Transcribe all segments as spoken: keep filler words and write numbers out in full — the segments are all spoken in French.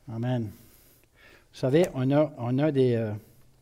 Amen. Vous savez, on a, on a des... Euh,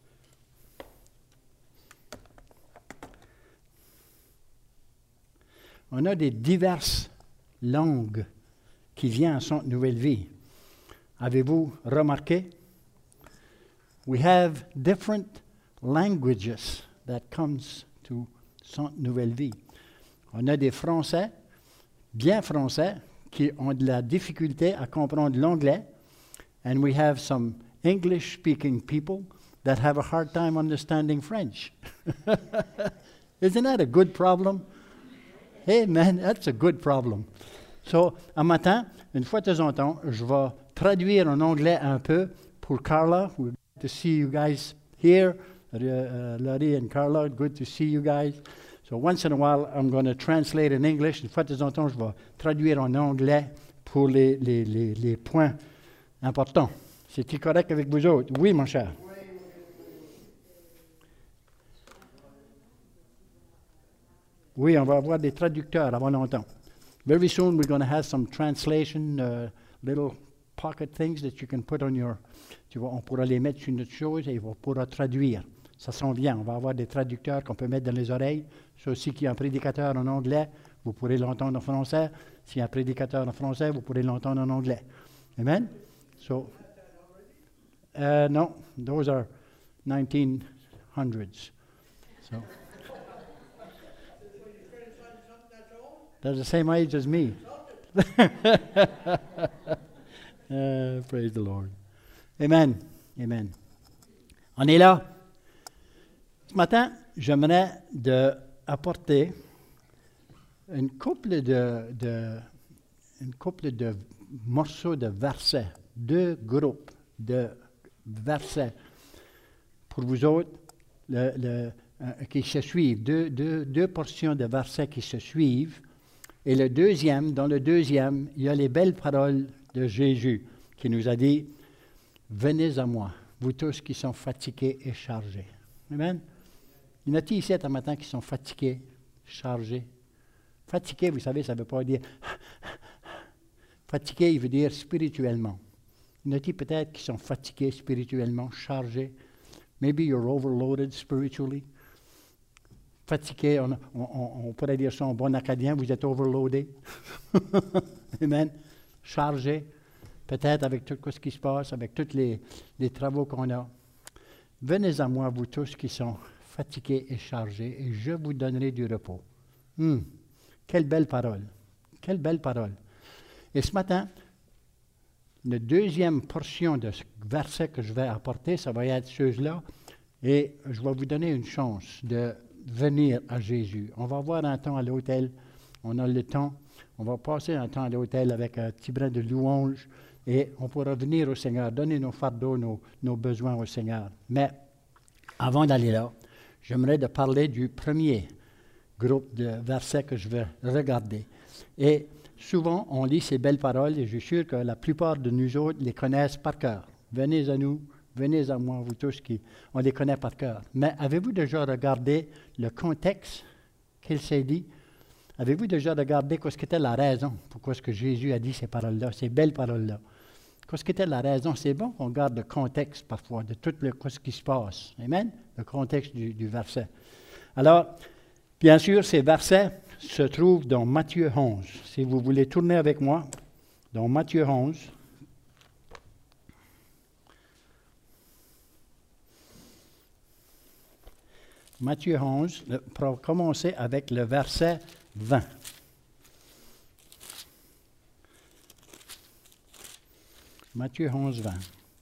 on a des diverses langues qui viennent à Centre Nouvelle Vie. Avez-vous remarqué? We have different languages that comes to Centre Nouvelle Vie. On a des Français, bien Français, qui ont de la difficulté à comprendre l'anglais. And we have some English-speaking people that have a hard time understanding French. Isn't that a good problem? Hey man, that's a good problem. So, un matin, une fois de temps en temps, je vais traduire en anglais un peu pour Carla. We're good to see you guys here. Uh, Laurie and Carla, good to see you guys. So once in a while, I'm going to translate in English. Une fois de temps en temps, je vais traduire en anglais pour les, les, les, les points importants. C'est-il correct avec vous autres? Oui, mon cher. Oui, on va avoir des traducteurs avant longtemps. Very soon we're going to have some translation, uh, little pocket things that you can put on your... Tu vois, on pourra les mettre sur notre chose et on pourra traduire. Ça s'en vient. On va avoir des traducteurs qu'on peut mettre dans les oreilles. C'est aussi qu'il y a un prédicateur en anglais, vous pourrez l'entendre en français. S'il y a un prédicateur en français, vous pourrez l'entendre en anglais. Amen? So, uh, no, those are nineteen hundreds. So, they're the same age as me. uh, praise the Lord. Amen. Amen. On est là. Ce matin, j'aimerais de apporter une couple de, de, une couple de morceaux de versets, deux groupes de versets pour vous autres le, le, euh, qui se suivent, deux, deux, deux portions de versets qui se suivent. Et le deuxième, dans le deuxième, il y a les belles paroles de Jésus qui nous a dit « Venez à moi, vous tous qui sont fatigués et chargés. » Amen. Il y en a-t-il ici un matin qui sont fatigués, chargés? Fatigué, vous savez, ça ne veut pas dire... Fatigué, il veut dire spirituellement. Il y en a-t-il peut-être qui sont fatigués spirituellement, chargés? Maybe you're overloaded spiritually. Fatigué, on, on, on pourrait dire ça en bon acadien, vous êtes overloadé. Amen. Chargé, peut-être avec tout ce qui se passe, avec tous les, les travaux qu'on a. Venez à moi, vous tous qui sont fatigués et chargés, et je vous donnerai du repos. Hmm. Quelle belle parole. Quelle belle parole. Et ce matin, la deuxième portion de ce verset que je vais apporter, ça va être ceux-là, et je vais vous donner une chance de venir à Jésus. On va avoir un temps à l'hôtel, on a le temps, on va passer un temps à l'hôtel avec un petit brin de louange, et on pourra venir au Seigneur, donner nos fardeaux, nos, nos besoins au Seigneur. Mais avant d'aller là, j'aimerais de parler du premier groupe de versets que je vais regarder. Et souvent, on lit ces belles paroles, et je suis sûr que la plupart de nous autres les connaissent par cœur. Venez à nous, venez à moi, vous tous qui, on les connaît par cœur. Mais avez-vous déjà regardé le contexte qu'il s'est dit? Avez-vous déjà regardé ce qu'était la raison pourquoi est-ce que Jésus a dit ces paroles-là, ces belles paroles-là? Qu'est-ce qu'était la raison? C'est bon qu'on garde le contexte parfois de tout le, ce qui se passe. Amen? Le contexte du, du verset. Alors, bien sûr, ces versets se trouvent dans Matthieu onze. Si vous voulez tourner avec moi, dans Matthieu onze. Matthieu onze, pour commencer avec le verset vingt. Matthieu onze, vingt.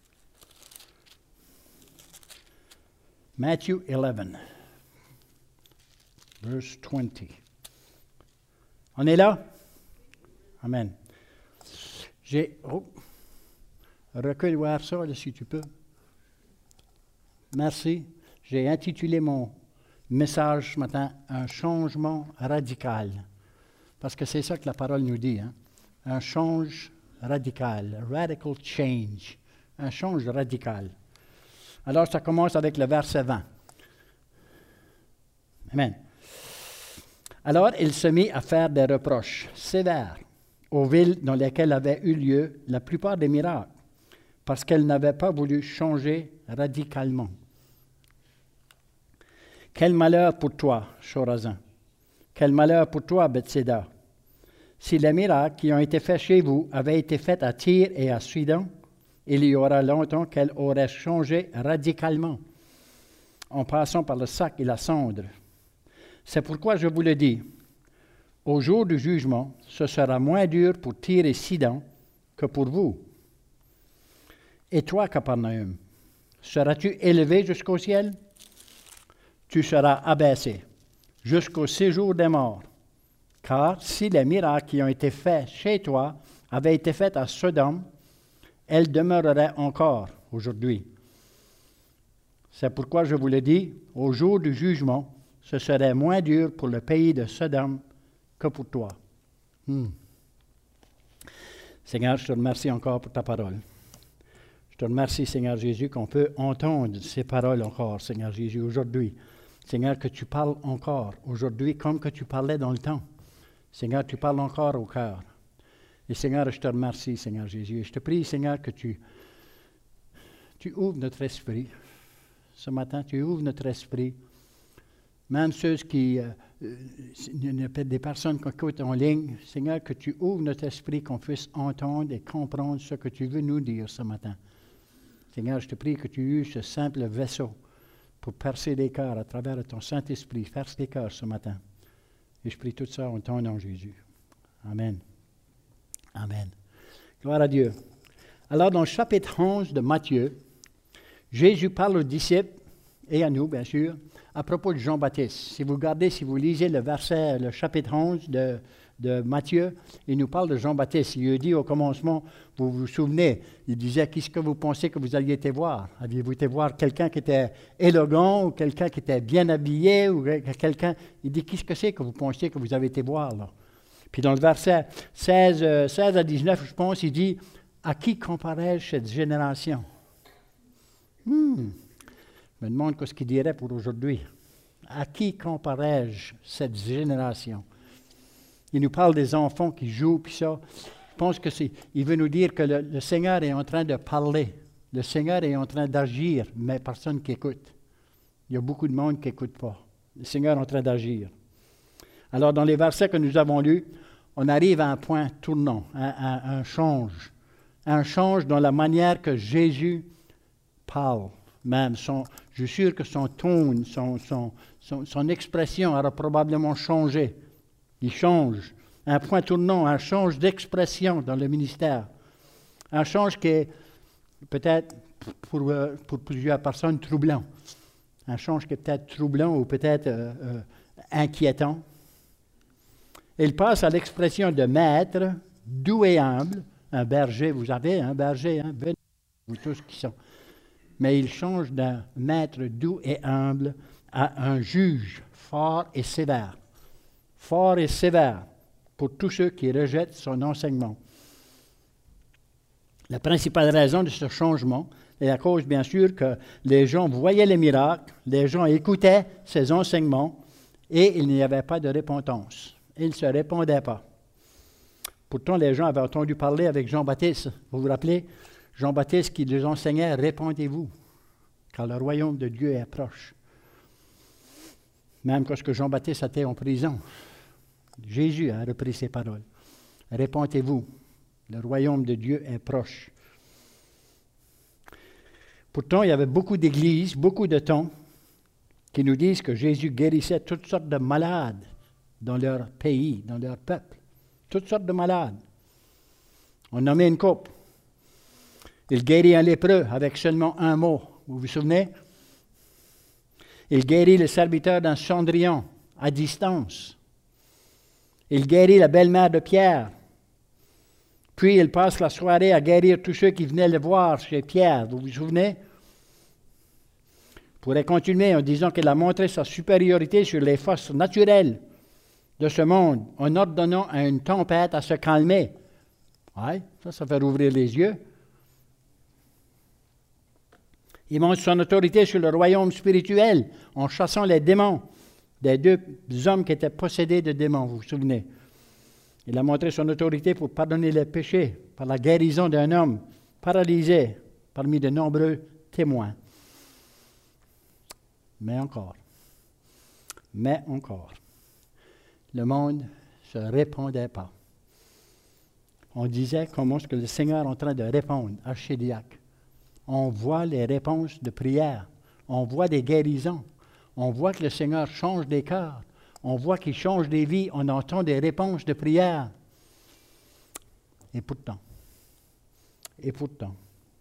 Matthew eleven, verse twenty. On est là? Amen. J'ai... Oh, recule voir ça, là, si tu peux. Merci. J'ai intitulé mon message ce matin « Un changement radical ». Parce que c'est ça que la parole nous dit. Hein? Un change radical, radical change. Un change radical. Alors, ça commence avec le verset vingt. Amen. Alors, il se mit à faire des reproches sévères aux villes dans lesquelles avaient eu lieu la plupart des miracles. parce qu'elle n'avait pas voulu changer radicalement. Quel malheur pour toi, Chorazin! Quel malheur pour toi, Bethsaida! Si les miracles qui ont été faits chez vous avaient été faits à Tyr et à Sidon, il y aura longtemps qu'elle aurait changé radicalement, en passant par le sac et la cendre. C'est pourquoi je vous le dis, au jour du jugement, ce sera moins dur pour Tyr et Sidon que pour vous. Et toi, Capernaum, seras-tu élevé jusqu'au ciel? Tu seras abaissé jusqu'au séjour des morts. Car si les miracles qui ont été faits chez toi avaient été faits à Sodome, elles demeureraient encore aujourd'hui. C'est pourquoi je vous le dis, au jour du jugement, ce serait moins dur pour le pays de Sodome que pour toi. Hmm. Seigneur, je te remercie encore pour ta parole. Je te remercie, Seigneur Jésus, qu'on peut entendre ces paroles encore, Seigneur Jésus, aujourd'hui. Seigneur, que tu parles encore aujourd'hui comme que tu parlais dans le temps. Seigneur, tu parles encore au cœur. Et Seigneur, je te remercie, Seigneur Jésus. Et je te prie, Seigneur, que tu, tu ouvres notre esprit. Ce matin, tu ouvres notre esprit. Même ceux qui, euh, des personnes qui écoutent en ligne, Seigneur, que tu ouvres notre esprit, qu'on puisse entendre et comprendre ce que tu veux nous dire ce matin. Seigneur, je te prie que tu uses ce simple vaisseau pour percer les cœurs à travers ton Saint-Esprit. Perce les cœurs ce matin. Et je prie tout ça en ton nom, Jésus. Amen. Amen. Gloire à Dieu. Alors, dans le chapitre onze de Matthieu, Jésus parle aux disciples, et à nous, bien sûr, à propos de Jean-Baptiste. Si vous regardez, si vous lisez le verset, le chapitre onze de, de Matthieu, il nous parle de Jean-Baptiste. Il lui dit au commencement, vous vous souvenez, il disait, qu'est-ce que vous pensez que vous alliez été voir? Aviez-vous été voir quelqu'un qui était élégant, ou quelqu'un qui était bien habillé, ou quelqu'un... Il dit, qu'est-ce que c'est que vous pensiez que vous avez été voir, là? Puis dans le verset seize, seize à dix-neuf, je pense, il dit, à qui comparais-je cette génération? Hmm. Je me demande ce qu'il dirait pour aujourd'hui. À qui comparais-je cette génération? Il nous parle des enfants qui jouent, puis ça. Je pense que c'est, il veut nous dire que le, le Seigneur est en train de parler. Le Seigneur est en train d'agir, mais personne qui écoute. Il y a beaucoup de monde qui n'écoute pas. Le Seigneur est en train d'agir. Alors, dans les versets que nous avons lus, on arrive à un point tournant, à, à un change. Un change dans la manière que Jésus parle. Même, son, je suis sûr que son ton, son, son, son, son expression aura probablement changé. Il change. Un point tournant, un change d'expression dans le ministère. Un change qui est peut-être pour, pour plusieurs personnes troublant. Un change qui est peut-être troublant ou peut-être euh, euh, inquiétant. Il passe à l'expression de maître, doux et humble. Un berger, vous avez un berger, hein, venez, vous tous qui sont. Mais il change d'un maître doux et humble à un juge fort et sévère. Fort et sévère pour tous ceux qui rejettent son enseignement. La principale raison de ce changement est à cause, bien sûr, que les gens voyaient les miracles, les gens écoutaient ses enseignements et il n'y avait pas de repentance. Ils ne se répondaient pas. Pourtant, les gens avaient entendu parler avec Jean-Baptiste. Vous vous rappelez? Jean-Baptiste qui les enseignait, « Répondez-vous, car le royaume de Dieu est proche. » Même lorsque Jean-Baptiste était en prison, Jésus a repris ces paroles. « Répondez-vous, le royaume de Dieu est proche. » Pourtant, il y avait beaucoup d'églises, beaucoup de temps, qui nous disent que Jésus guérissait toutes sortes de malades dans leur pays, dans leur peuple. Toutes sortes de malades. On nommait une couple. Il guérit un lépreux avec seulement un mot. Vous vous souvenez? Il guérit le serviteur d'un Cendrillon à distance. Il guérit la belle-mère de Pierre. Puis il passe la soirée à guérir tous ceux qui venaient le voir chez Pierre. Vous vous souvenez? On pourrait continuer en disant qu'il a montré sa supériorité sur les forces naturelles de ce monde en ordonnant à une tempête à se calmer. Oui, ça, ça fait rouvrir les yeux. Il montre son autorité sur le royaume spirituel en chassant les démons des deux hommes qui étaient possédés de démons, vous vous souvenez. Il a montré son autorité pour pardonner les péchés par la guérison d'un homme paralysé parmi de nombreux témoins. Mais encore, mais encore, le monde ne se répondait pas. On disait comment est-ce que le Seigneur est en train de répondre à Chédiac. On voit les réponses de prière. On voit des guérisons. On voit que le Seigneur change des cœurs. On voit qu'il change des vies. On entend des réponses de prière. Et pourtant, et pourtant.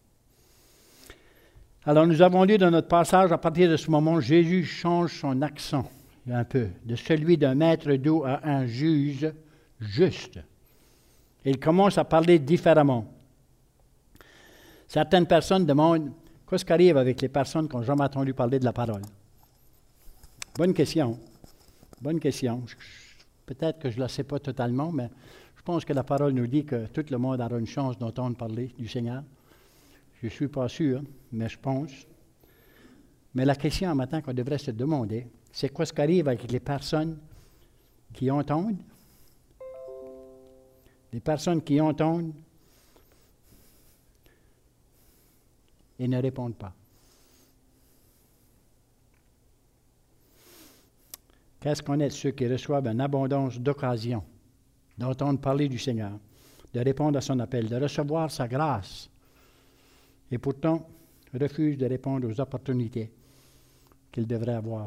Alors nous avons lu dans notre passage, à partir de ce moment, Jésus change son accent un peu, de celui d'un maître d'eau à un juge juste. Il commence à parler différemment. Certaines personnes demandent, qu'est-ce qui arrive avec les personnes qui n'ont jamais entendu parler de la parole? Bonne question. Bonne question. Peut-être que je ne la sais pas totalement, mais je pense que la parole nous dit que tout le monde aura une chance d'entendre parler du Seigneur. Je ne suis pas sûr, mais je pense. Mais la question un matin qu'on devrait se demander, c'est quoi ce qui arrive avec les personnes qui entendent? Les personnes qui entendent et ne répondent pas. Qu'est-ce qu'on est de ceux qui reçoivent une abondance d'occasions d'entendre parler du Seigneur, de répondre à son appel, de recevoir sa grâce, et pourtant refusent de répondre aux opportunités qu'ils devraient avoir.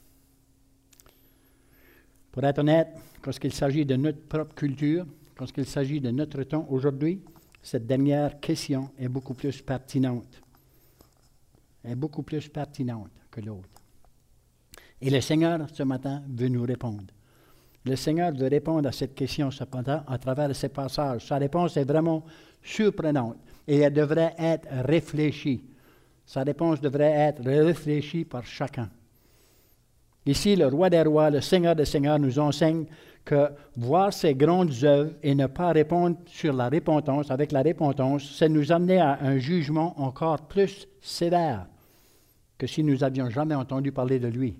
Pour être honnête, quand il s'agit de notre propre culture, quand il s'agit de notre temps aujourd'hui, cette dernière question est beaucoup plus pertinente. Est beaucoup plus pertinente que l'autre. Et le Seigneur, ce matin, veut nous répondre. Le Seigneur veut répondre à cette question, ce matin, à travers ces passages. Sa réponse est vraiment surprenante et elle devrait être réfléchie. Sa réponse devrait être réfléchie par chacun. Ici, le roi des rois, le Seigneur des seigneurs nous enseigne que voir ces grandes œuvres et ne pas répondre sur la repentance, avec la repentance, c'est nous amener à un jugement encore plus sévère que si nous n'avions jamais entendu parler de lui.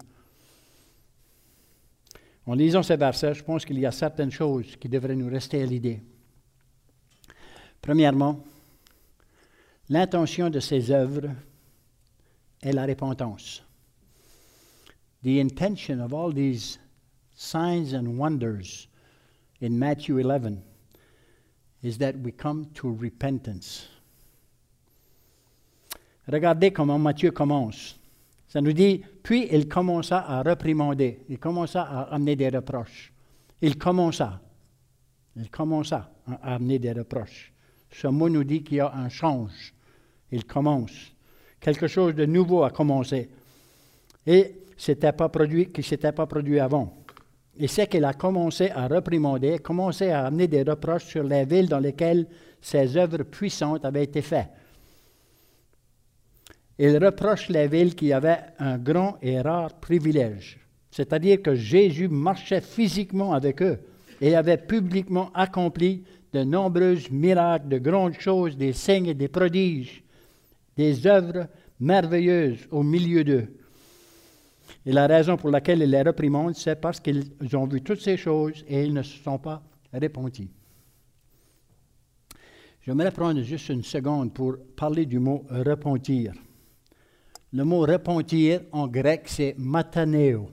En lisant ces versets, je pense qu'il y a certaines choses qui devraient nous rester à l'idée. Premièrement, l'intention de ces œuvres est la repentance. The intention of all these signs and wonders in Matthew eleven is that we come to repentance. Regardez comment Matthieu commence. Ça nous dit, puis il commença à réprimander, il commença à amener des reproches. Il commença, il commença à amener des reproches. Ce mot nous dit qu'il y a un change. Il commence. Quelque chose de nouveau a commencé. Et c'était pas produit, qui ne s'était pas produit avant. Et c'est qu'il a commencé à réprimander, commencé à amener des reproches sur les villes dans lesquelles ces œuvres puissantes avaient été faites. Il reproche les villes qui avaient un grand et rare privilège, c'est-à-dire que Jésus marchait physiquement avec eux et avait publiquement accompli de nombreux miracles, de grandes choses, des signes et des prodiges, des œuvres merveilleuses au milieu d'eux. Et la raison pour laquelle il les réprimande, c'est parce qu'ils ont vu toutes ces choses et ils ne se sont pas repentis. J'aimerais prendre juste une seconde pour parler du mot « repentir ». Le mot « repentir » en grec, c'est « mataneo ».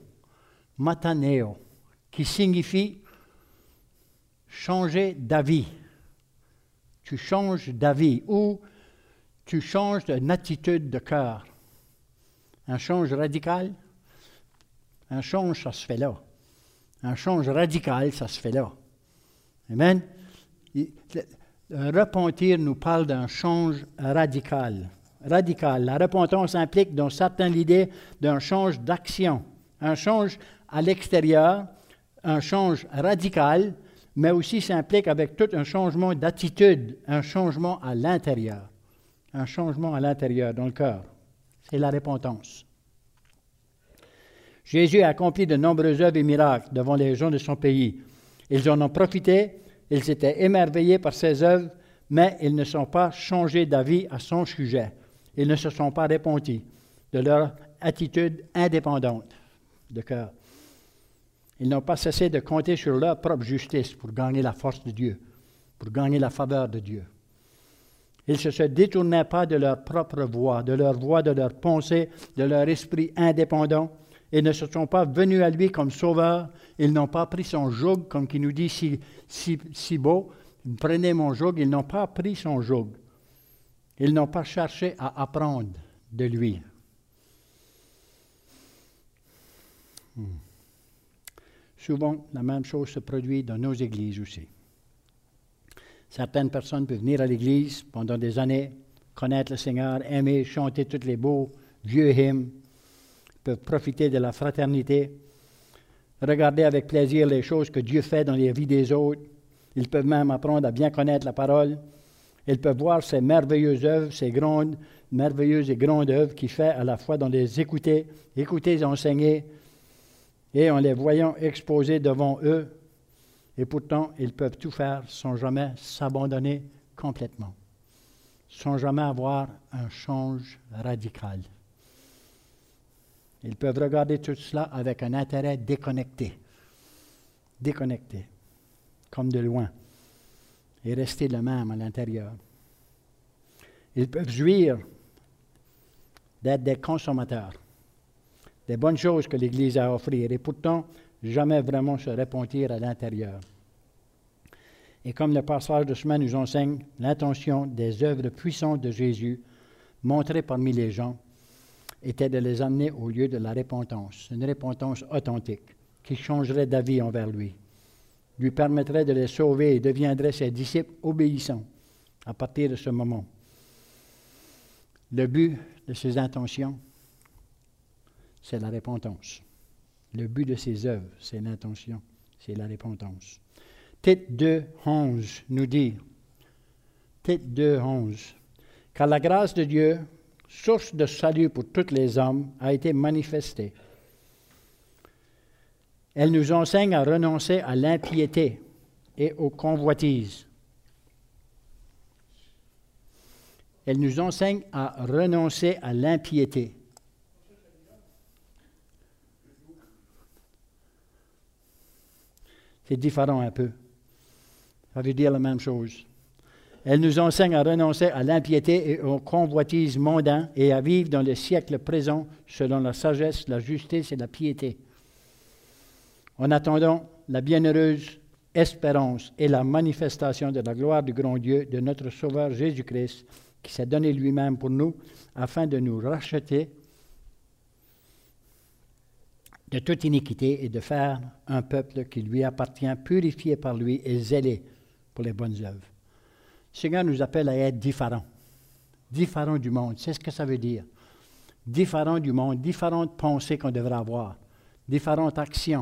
« Mataneo », qui signifie « changer d'avis ». Tu changes d'avis ou tu changes d'une attitude de cœur. Un change radical, un change, ça se fait là. Un change radical, ça se fait là. Amen. Le repentir nous parle d'un change radical. Radical. La repentance implique dans certains l'idée d'un change d'action, un change à l'extérieur, un change radical, mais aussi ça implique avec tout un changement d'attitude, un changement à l'intérieur. Un changement à l'intérieur, dans le cœur. C'est la repentance. Jésus a accompli de nombreuses œuvres et miracles devant les gens de son pays. Ils en ont profité, ils étaient émerveillés par ces œuvres, mais ils ne sont pas changés d'avis à son sujet. Ils ne se sont pas repentis de leur attitude indépendante de cœur. Ils n'ont pas cessé de compter sur leur propre justice pour gagner la force de Dieu, pour gagner la faveur de Dieu. Ils ne se détournaient pas de leur propre voie, de leur voie, de leur pensée, de leur esprit indépendant. Ils ne se sont pas venus à lui comme sauveur. Ils n'ont pas pris son joug, comme qui nous dit si, si, si beau. Prenez mon joug. Ils n'ont pas pris son joug. Ils n'ont pas cherché à apprendre de lui. Hmm. Souvent, la même chose se produit dans nos églises aussi. Certaines personnes peuvent venir à l'église pendant des années, connaître le Seigneur, aimer, chanter tous les beaux vieux hymnes, peuvent profiter de la fraternité, regarder avec plaisir les choses que Dieu fait dans les vies des autres. Ils peuvent même apprendre à bien connaître la parole. Ils peuvent voir ces merveilleuses œuvres, ces grandes, merveilleuses et grandes œuvres qu'il fait à la fois dans les écouter, écouter et enseigner, et en les voyant exposés devant eux. Et pourtant, ils peuvent tout faire sans jamais s'abandonner complètement, sans jamais avoir un change radical. Ils peuvent regarder tout cela avec un intérêt déconnecté, déconnecté, comme de loin, et rester le même à l'intérieur. Ils peuvent jouir d'être des consommateurs, des bonnes choses que l'Église a à offrir, et pourtant, jamais vraiment se repentir à l'intérieur. Et comme le passage de chemin nous enseigne, l'intention des œuvres puissantes de Jésus, montrées parmi les gens, était de les amener au lieu de la repentance, une repentance authentique, qui changerait d'avis envers lui, lui permettrait de les sauver et deviendrait ses disciples obéissants à partir de ce moment. Le but de ses intentions, c'est la repentance. Le but de ses œuvres, c'est l'intention, c'est la repentance. Tite deux, onze nous dit, Tite deux, onze, car la grâce de Dieu, source de salut pour tous les hommes, a été manifestée. Elle nous enseigne à renoncer à l'impiété et aux convoitises. Elle nous enseigne à renoncer à l'impiété. C'est différent un peu. Ça veut dire la même chose. Elle nous enseigne à renoncer à l'impiété et aux convoitises mondains et à vivre dans le siècle présent selon la sagesse, la justice et la piété. En attendant la bienheureuse espérance et la manifestation de la gloire du grand Dieu, de notre Sauveur Jésus-Christ, qui s'est donné lui-même pour nous, afin de nous racheter de toute iniquité et de faire un peuple qui lui appartient, purifié par lui et zélé pour les bonnes œuvres. Le Seigneur nous appelle à être différents, différents du monde. C'est ce que ça veut dire. Différents du monde, différentes pensées qu'on devrait avoir, différentes actions.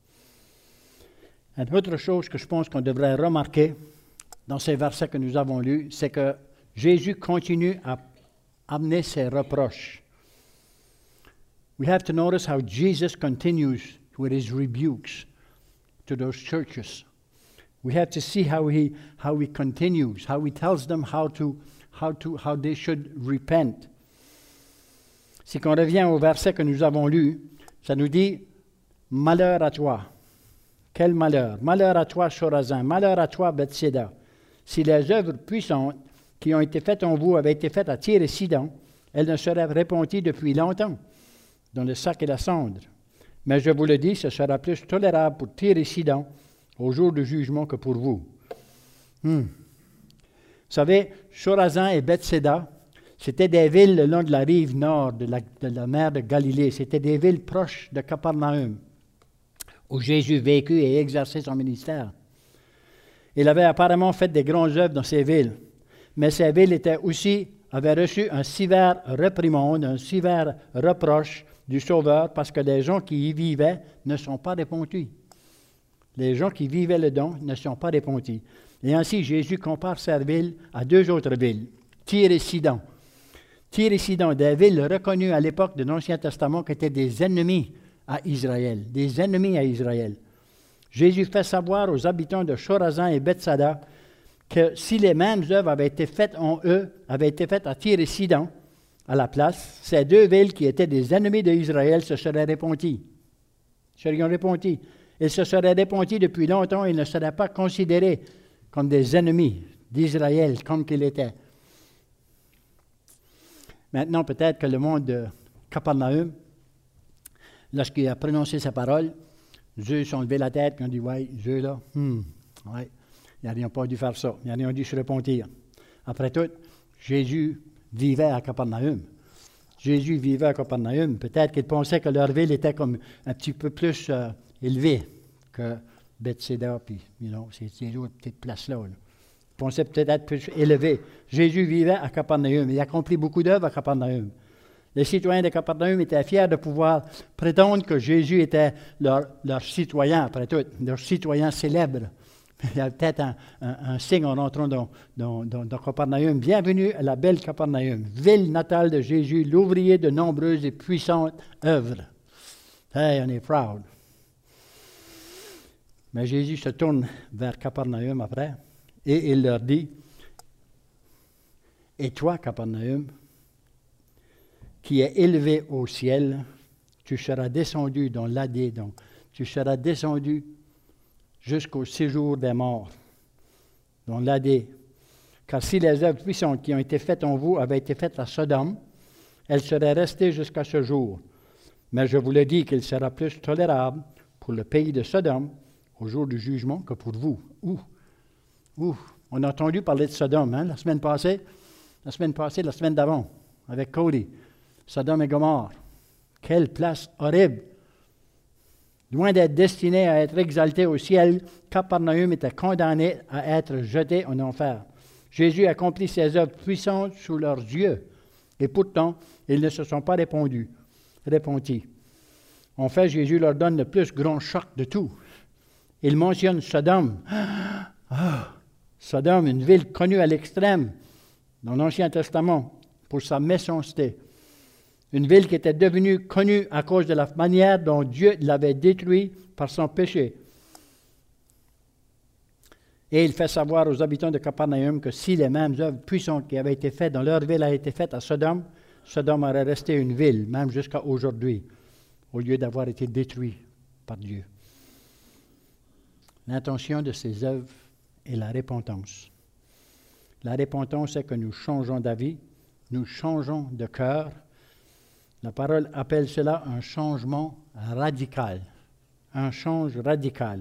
Une autre chose que je pense qu'on devrait remarquer dans ces versets que nous avons lus, c'est que Jésus continue à amener ses reproches. We have to notice how Jesus continues with his rebukes to those churches. We have to see how he how he continues, how he tells them how to how to how they should repent. Si on revient au verset que nous avons lu, ça nous dit malheur à toi. Quel malheur! Malheur à toi, Chorazin! Malheur à toi, Bethsaida! Si les œuvres puissantes qui ont été faites en vous avaient été faites à Tyr et Sidon, elles ne seraient répandues depuis longtemps dans le sac et la cendre. Mais je vous le dis, ce sera plus tolérable pour Tyr et Sidon au jour du jugement que pour vous. Hmm. Vous savez, Chorazin et Bethsaida, c'était des villes le long de la rive nord de la, de la mer de Galilée. C'était des villes proches de Capernaum, où Jésus vécut et exerçait son ministère. Il avait apparemment fait des grandes œuvres dans ces villes, mais ces villes étaient aussi, avaient reçu un sévère réprimande, un sévère reproche du Sauveur, parce que les gens qui y vivaient ne sont pas repentis. Les gens qui vivaient dedans ne sont pas repentis. Et ainsi, Jésus compare ces villes à deux autres villes, Tyr et Sidon. Tyr et Sidon, des villes reconnues à l'époque de l'Ancien Testament qui étaient des ennemis à Israël, des ennemis à Israël. Jésus fait savoir aux habitants de Chorazin et Bethsaida que si les mêmes œuvres avaient été faites en eux, avaient été faites à Tyr et Sidon, à la place, ces deux villes qui étaient des ennemis d'Israël se seraient repenties. Seraient repenties. Ils se seraient repentis depuis longtemps, ils ne seraient pas considérés comme des ennemis d'Israël comme qu'ils étaient. Maintenant, peut-être que le monde de Capernaum, lorsqu'il a prononcé sa parole, Dieu s'est levé la tête et ont dit, ouais, Dieu là, hmm, ouais, ils n'auraient pas dû faire ça, ils n'auraient dû se repentir. Après tout, Jésus vivait à Capernaum. Jésus vivait à Capernaum. Peut-être qu'il pensait que leur ville était comme un petit peu plus euh, élevée que Bethsaida, puis, you know, ces, ces autres petites places-là. Là. Il pensait peut-être être plus élevé. Jésus vivait à Capernaum. Il a accompli beaucoup d'œuvres à Capernaum. Les citoyens de Capernaum étaient fiers de pouvoir prétendre que Jésus était leur, leur citoyen, après tout, leur citoyen célèbre. Il y a peut-être un, un, un signe en entrant dans, dans, dans, dans Capernaum. Bienvenue à la belle Capernaum, ville natale de Jésus, l'ouvrier de nombreuses et puissantes œuvres. Hey, on est proud. Mais Jésus se tourne vers Capernaum après et il leur dit, « Et toi, Capernaum, qui es élevé au ciel, tu seras descendu dans l'Adé, donc tu seras descendu jusqu'au séjour des morts, dans l'Adé. Car si les œuvres puissantes qui ont été faites en vous avaient été faites à Sodome, elles seraient restées jusqu'à ce jour. Mais je vous le dis qu'il sera plus tolérable pour le pays de Sodome au jour du jugement que pour vous. » Ouh, ouh, on a entendu parler de Sodome, hein, la semaine passée, la semaine passée, la semaine d'avant, avec Cody. Sodome et Gomorrhe. Quelle place horrible! Loin d'être destiné à être exalté au ciel, Capernaum était condamné à être jeté en enfer. Jésus accomplit ses œuvres puissantes sous leurs yeux, et pourtant, ils ne se sont pas répandus, repentis. En fait, Jésus leur donne le plus grand choc de tout. Il mentionne Sodome. Ah, Sodome, une ville connue à l'extrême dans l'Ancien Testament pour sa méchanceté. Une ville qui était devenue connue à cause de la manière dont Dieu l'avait détruite par son péché. Et il fait savoir aux habitants de Capernaum que si les mêmes œuvres puissantes qui avaient été faites dans leur ville avaient été faites à Sodome, Sodome aurait resté une ville, même jusqu'à aujourd'hui, au lieu d'avoir été détruit par Dieu. L'intention de ces œuvres est la repentance. La repentance, c'est que nous changeons d'avis, nous changeons de cœur. La parole appelle cela un changement radical. Un change radical.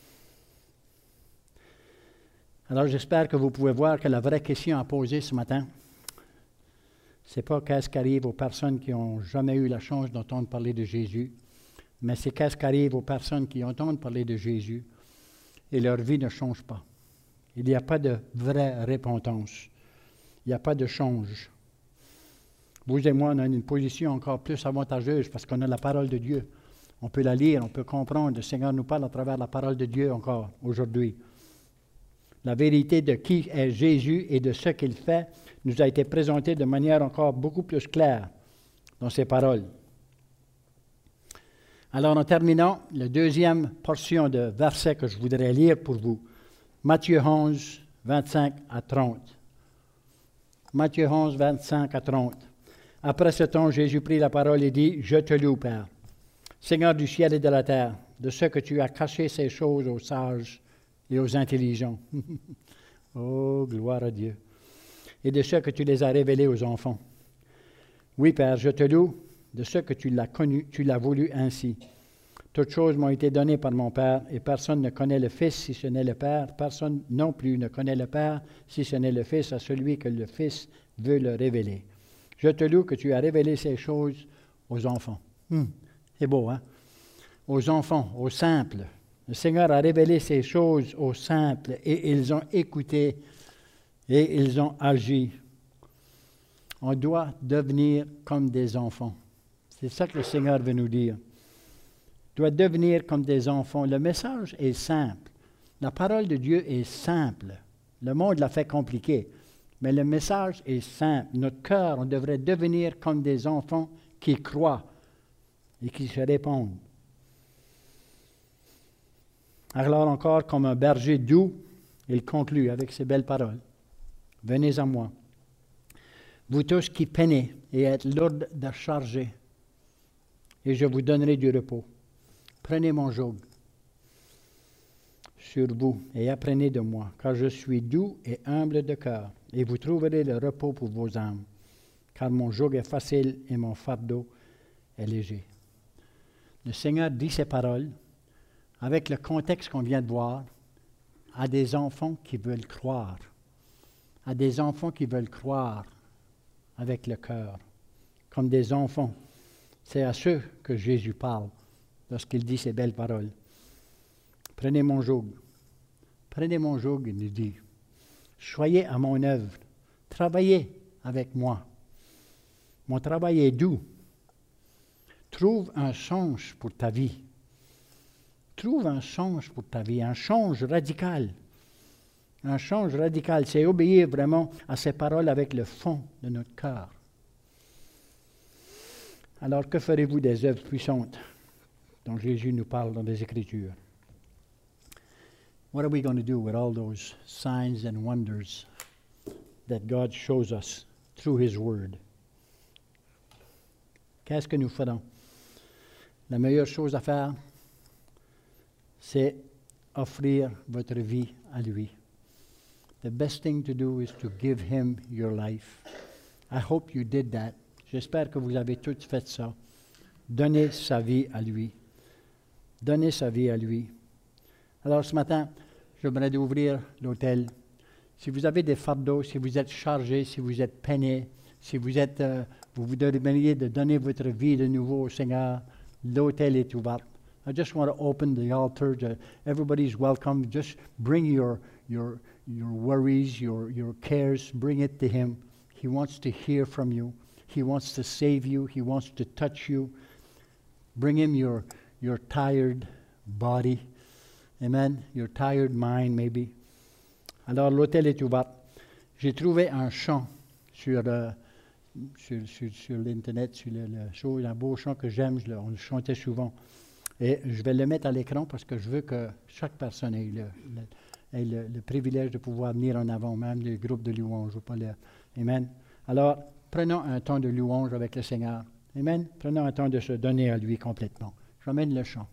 Alors j'espère que vous pouvez voir que la vraie question à poser ce matin, ce n'est pas qu'est-ce qui arrive aux personnes qui n'ont jamais eu la chance d'entendre parler de Jésus, mais c'est qu'est-ce qui arrive aux personnes qui entendent parler de Jésus et leur vie ne change pas. Il n'y a pas de vraie repentance. Il n'y a pas de change. Vous et moi, on a une position encore plus avantageuse parce qu'on a la parole de Dieu. On peut la lire, on peut comprendre. Le Seigneur nous parle à travers la parole de Dieu encore aujourd'hui. La vérité de qui est Jésus et de ce qu'il fait nous a été présentée de manière encore beaucoup plus claire dans ses paroles. Alors, en terminant, la deuxième portion de verset que je voudrais lire pour vous, Matthieu onze, vingt-cinq à trente. Matthieu onze, vingt-cinq à trente. Après ce temps, Jésus prit la parole et dit, « Je te loue, Père, Seigneur du ciel et de la terre, de ce que tu as caché ces choses aux sages et aux intelligents. » Oh, gloire à Dieu. « Et de ce que tu les as révélés aux enfants. Oui, Père, je te loue de ce que tu l'as connu, tu l'as voulu ainsi. Toutes choses m'ont été données par mon Père, et personne ne connaît le Fils si ce n'est le Père. Personne non plus ne connaît le Père si ce n'est le Fils à celui que le Fils veut le révéler. Je te loue que tu as révélé ces choses aux enfants. Hum, c'est beau, hein? Aux enfants, aux simples. Le Seigneur a révélé ces choses aux simples et ils ont écouté et ils ont agi. On doit devenir comme des enfants. C'est ça que le Seigneur veut nous dire. On doit devenir comme des enfants. Le message est simple. La parole de Dieu est simple. Le monde l'a fait compliqué. Mais le message est simple. Notre cœur, on devrait devenir comme des enfants qui croient et qui se répondent. Alors encore, comme un berger doux, il conclut avec ces belles paroles. « Venez à moi, vous tous qui peinez et êtes lourds de charger, et je vous donnerai du repos. Prenez mon joug sur vous et apprenez de moi, car je suis doux et humble de cœur, et vous trouverez le repos pour vos âmes. car mon joug est facile et mon fardeau est léger. Le Seigneur dit ces paroles avec le contexte qu'on vient de voir à des enfants qui veulent croire, à des enfants qui veulent croire avec le cœur, comme des enfants. C'est à ceux que Jésus parle lorsqu'il dit ces belles paroles. Prenez mon joug. Prenez mon joug, il nous dit. Soyez à mon œuvre. Travaillez avec moi. Mon travail est doux. Trouve un change pour ta vie. Trouve un change pour ta vie, un change radical. Un change radical, c'est obéir vraiment à ces paroles avec le fond de notre cœur. Alors, que ferez-vous des œuvres puissantes dont Jésus nous parle dans les Écritures? What are we going to do with all those signs and wonders that God shows us through His Word? Qu'est-ce que nous ferons? La meilleure chose à faire, c'est offrir votre vie à lui. The best thing to do is to give Him your life. I hope you did that. J'espère que vous avez tous fait ça. Donnez sa vie à lui. Donnez sa vie à lui. Alors ce matin, j'aimerais ouvrir l'autel. Si vous avez des fardeaux, si vous êtes chargé, si vous êtes peiné, si vous êtes, euh, vous vous demandez de donner votre vie de nouveau au Seigneur, l'autel est ouvert. I just want to open the altar. To, everybody's welcome. Just bring your your your worries, your your cares. Bring it to Him. He wants to hear from you. He wants to save you. He wants to touch you. Bring Him your your tired body. Amen. Your tired mind, maybe. Alors, l'autel est ouvert. J'ai trouvé un chant sur, euh, sur, sur, sur l'Internet, sur le, le show, un beau chant que j'aime, je le, on le chantait souvent. Et je vais le mettre à l'écran parce que je veux que chaque personne ait le, le, ait le, le privilège de pouvoir venir en avant, même les groupes de louanges. Pas le, amen. Alors, prenons un temps de louange avec le Seigneur. Amen. Prenons un temps de se donner à lui complètement. J'emmène le chant.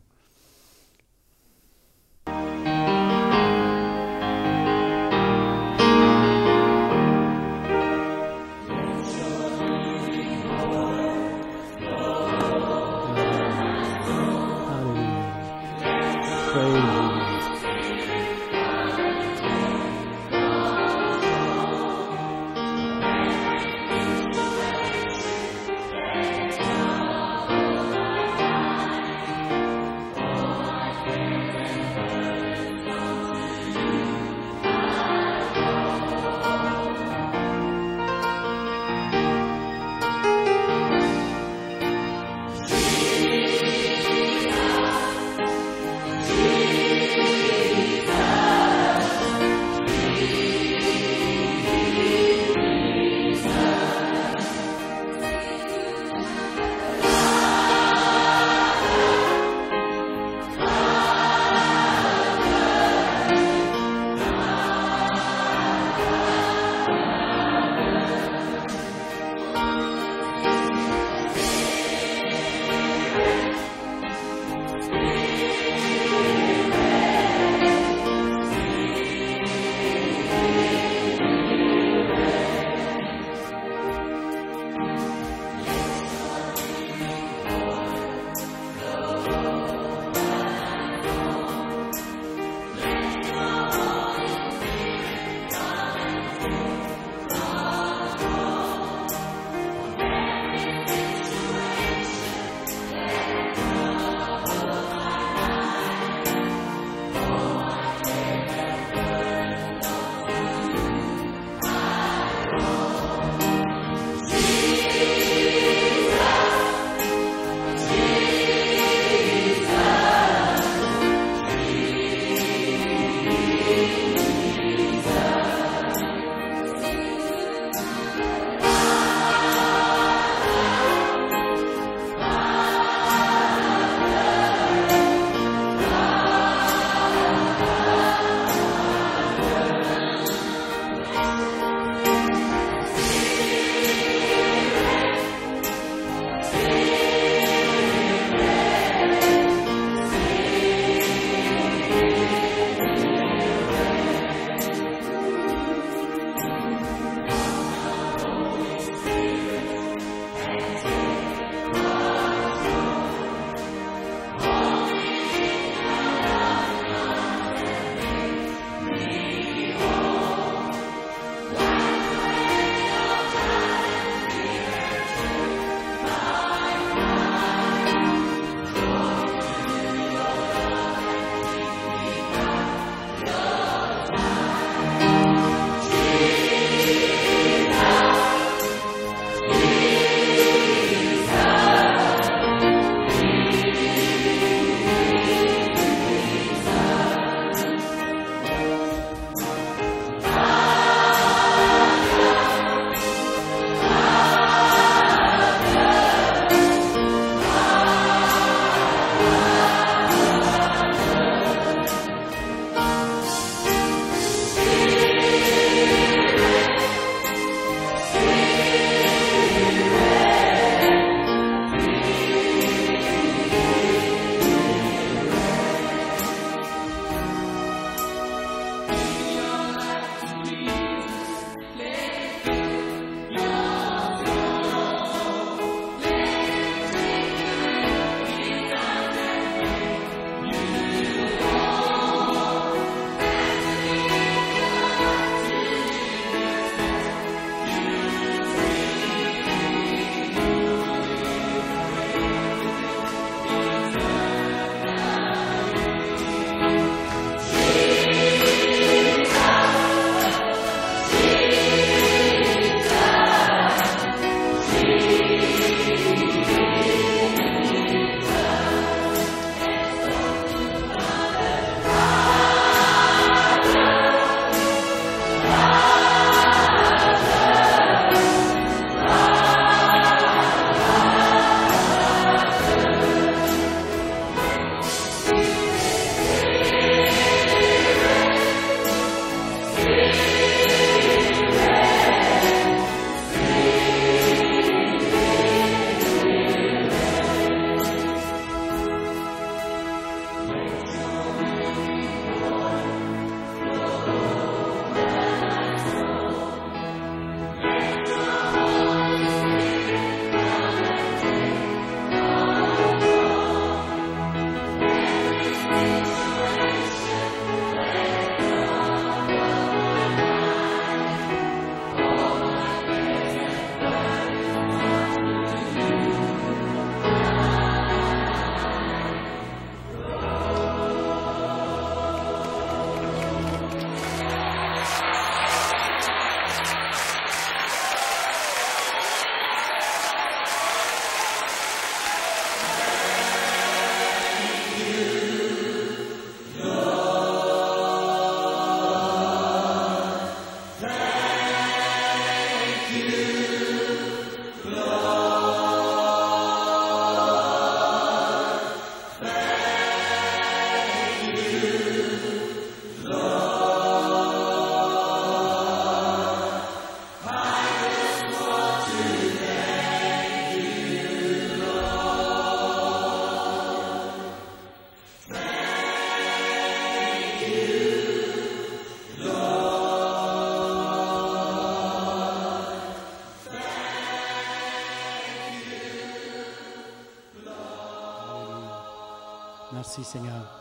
merci, Seigneur.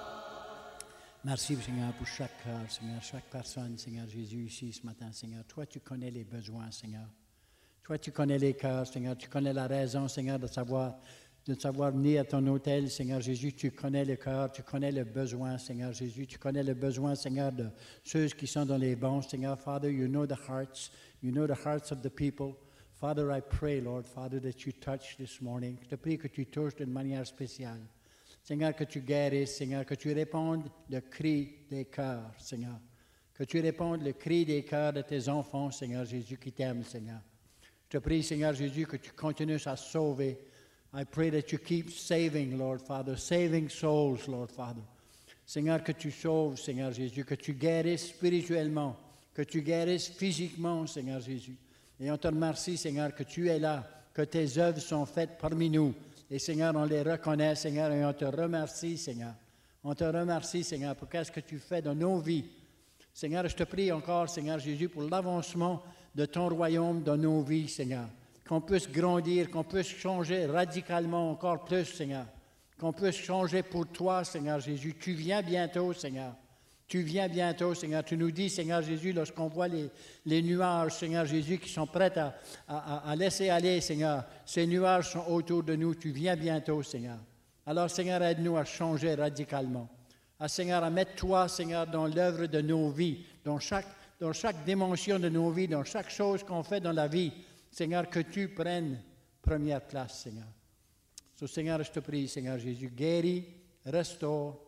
Merci, Seigneur, pour chaque cœur, Seigneur, chaque personne, Seigneur Jésus, ici ce matin, Seigneur. Toi, tu connais les besoins, Seigneur. Toi, tu connais les cœurs, Seigneur. Tu connais la raison, Seigneur, de savoir, de savoir venir à ton hôtel, Seigneur Jésus. Tu connais le cœur, tu connais le besoin, Seigneur Jésus. Tu connais le besoin, Seigneur, de ceux qui sont dans les bancs, Seigneur. Father, you know the hearts. You know the hearts of the people. Father, I pray, Lord, Father, that you touch this morning. Je te prie que tu touches d'une manière spéciale. Seigneur, que tu guérisses, Seigneur, que tu répondes le cri des cœurs, Seigneur. Que tu répondes le cri des cœurs de tes enfants, Seigneur Jésus, qui t'aiment, Seigneur. Je te prie, Seigneur Jésus, que tu continues à sauver. I pray that you keep saving, Lord Father, saving souls, Lord Father. Seigneur, que tu sauves, Seigneur Jésus, que tu guérisses spirituellement, que tu guérisses physiquement, Seigneur Jésus. Et on te remercie, Seigneur, que tu es là, que tes œuvres sont faites parmi nous. Et Seigneur, on les reconnaît, Seigneur, et on te remercie, Seigneur. On te remercie, Seigneur, pour qu'est-ce que tu fais dans nos vies. Seigneur, je te prie encore, Seigneur Jésus, pour l'avancement de ton royaume dans nos vies, Seigneur. Qu'on puisse grandir, qu'on puisse changer radicalement encore plus, Seigneur. Qu'on puisse changer pour toi, Seigneur Jésus. Tu viens bientôt, Seigneur. Tu viens bientôt, Seigneur. Tu nous dis, Seigneur Jésus, lorsqu'on voit les, les nuages, Seigneur Jésus, qui sont prêts à, à, à laisser aller, Seigneur. Ces nuages sont autour de nous. Tu viens bientôt, Seigneur. Alors, Seigneur, aide-nous à changer radicalement. À, Seigneur, à mettre toi, Seigneur, dans l'œuvre de nos vies, dans chaque, dans chaque dimension de nos vies, dans chaque chose qu'on fait dans la vie. Seigneur, que tu prennes première place, Seigneur. So, Seigneur, je te prie, Seigneur Jésus, guéris, restaure,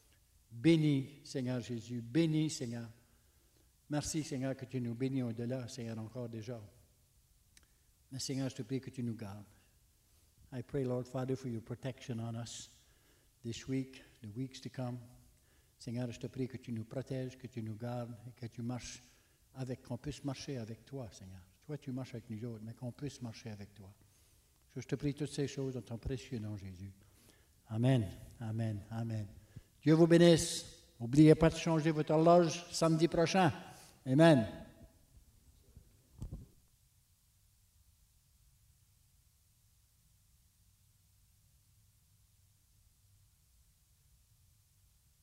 bénis, Seigneur Jésus, bénis, Seigneur. Merci, Seigneur, que tu nous bénis au-delà, Seigneur, encore déjà. Mais, Seigneur, je te prie que tu nous gardes. I pray, Lord Father, for your protection on us this week, the weeks to come. Seigneur, je te prie que tu nous protèges, que tu nous gardes et que tu marches avec, qu'on puisse marcher avec toi, Seigneur. Toi, tu marches avec nous autres, mais qu'on puisse marcher avec toi. Je te prie toutes ces choses dans ton précieux nom, Jésus. Amen, amen, amen. Dieu vous bénisse. N'oubliez pas de changer votre horloge samedi prochain. Amen.